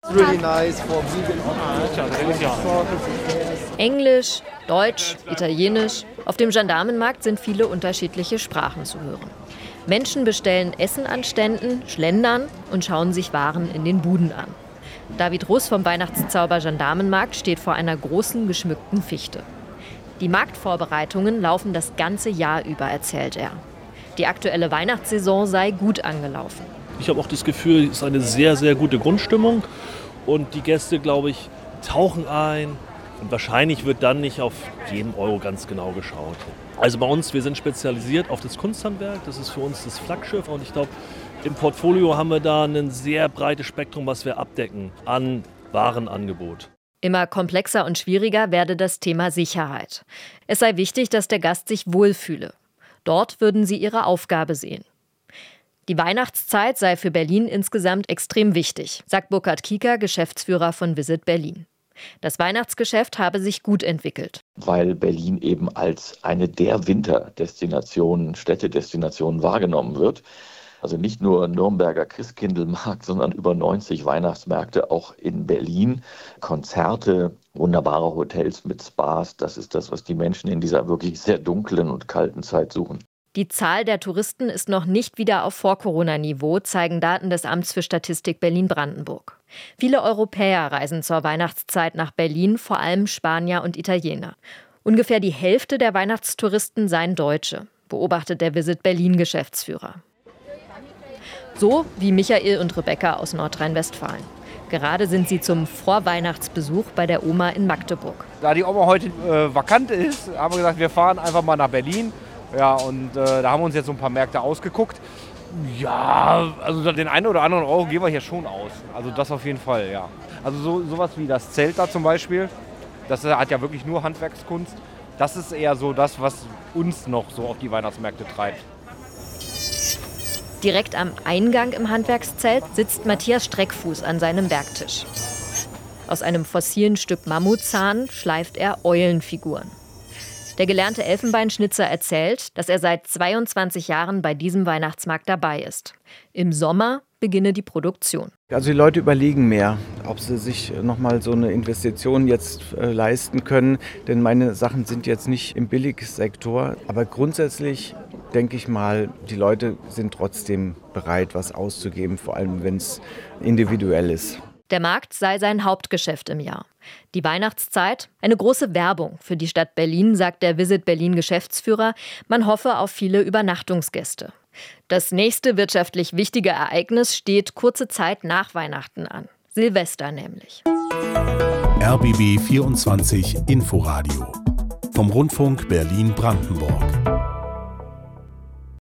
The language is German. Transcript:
Englisch, Deutsch, Italienisch. Auf dem Gendarmenmarkt sind viele unterschiedliche Sprachen zu hören. Menschen bestellen Essen an Ständen, schlendern und schauen sich Waren in den Buden an. David Russ vom Weihnachtszauber Gendarmenmarkt steht vor einer großen, geschmückten Fichte. Die Marktvorbereitungen laufen das ganze Jahr über, erzählt er. Die aktuelle Weihnachtssaison sei gut angelaufen. Ich habe auch das Gefühl, es ist eine sehr, sehr gute Grundstimmung. Und die Gäste, glaube ich, tauchen ein. Und wahrscheinlich wird dann nicht auf jeden Euro ganz genau geschaut. Also bei uns, wir sind spezialisiert auf das Kunsthandwerk. Das ist für uns das Flaggschiff. Und ich glaube, im Portfolio haben wir da ein sehr breites Spektrum, was wir abdecken an Warenangebot. Immer komplexer und schwieriger werde das Thema Sicherheit. Es sei wichtig, dass der Gast sich wohlfühle. Dort würden sie ihre Aufgabe sehen. Die Weihnachtszeit sei für Berlin insgesamt extrem wichtig, sagt Burkhard Kieker, Geschäftsführer von Visit Berlin. Das Weihnachtsgeschäft habe sich gut entwickelt. Weil Berlin eben als eine der Winterdestinationen, Städtedestinationen wahrgenommen wird. Also nicht nur Nürnberger Christkindlmarkt, sondern über 90 Weihnachtsmärkte auch in Berlin. Konzerte, wunderbare Hotels mit Spas. Das ist das, was die Menschen in dieser wirklich sehr dunklen und kalten Zeit suchen. Die Zahl der Touristen ist noch nicht wieder auf Vor-Corona-Niveau, zeigen Daten des Amts für Statistik Berlin-Brandenburg. Viele Europäer reisen zur Weihnachtszeit nach Berlin, vor allem Spanier und Italiener. Ungefähr die Hälfte der Weihnachtstouristen seien Deutsche, beobachtet der Visit Berlin-Geschäftsführer. So wie Michael und Rebecca aus Nordrhein-Westfalen. Gerade sind sie zum Vorweihnachtsbesuch bei der Oma in Magdeburg. Da die Oma heute vakant ist, haben wir gesagt, wir fahren einfach mal nach Berlin. Ja, und da haben wir uns jetzt so ein paar Märkte ausgeguckt. Ja, also den einen oder anderen Euro geben wir hier schon aus. Also das auf jeden Fall, ja. Also sowas wie das Zelt da zum Beispiel, das hat ja wirklich nur Handwerkskunst. Das ist eher so das, was uns noch so auf die Weihnachtsmärkte treibt. Direkt am Eingang im Handwerkszelt sitzt Matthias Streckfuß an seinem Werktisch. Aus einem fossilen Stück Mammutzahn schleift er Eulenfiguren. Der gelernte Elfenbeinschnitzer erzählt, dass er seit 22 Jahren bei diesem Weihnachtsmarkt dabei ist. Im Sommer beginne die Produktion. Also die Leute überlegen mehr, ob sie sich nochmal so eine Investition jetzt leisten können. Denn meine Sachen sind jetzt nicht im Billigsektor. Aber grundsätzlich denke ich mal, die Leute sind trotzdem bereit, was auszugeben, vor allem wenn es individuell ist. Der Markt sei sein Hauptgeschäft im Jahr. Die Weihnachtszeit, eine große Werbung für die Stadt Berlin, sagt der Visit Berlin Geschäftsführer. Man hoffe auf viele Übernachtungsgäste. Das nächste wirtschaftlich wichtige Ereignis steht kurze Zeit nach Weihnachten an. Silvester nämlich. RBB 24 Inforadio vom Rundfunk Berlin-Brandenburg.